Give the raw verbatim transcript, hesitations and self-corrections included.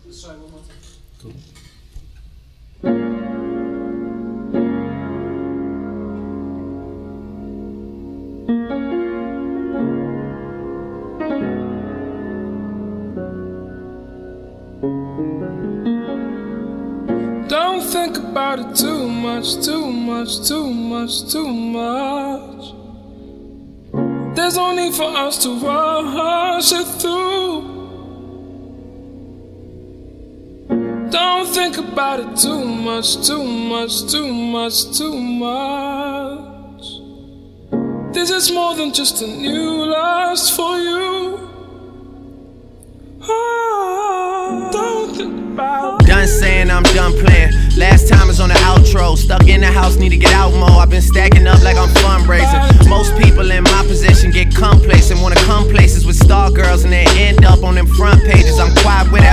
Let's try one more time. Cool. Don't think about it too much, too much, too much, too much. There's no need for us to rush it through. Don't think about it too much, too much, too much, too much. This is more than just a new lust for you. Oh, don't think about it. Done saying I'm done playing. Last time was on the outro. Stuck in the house, need to get out more. I've been stacking up like I'm fundraising. Most people in my position get complacent, wanna come places with star girls and then end up on them front pages. I'm quiet with it.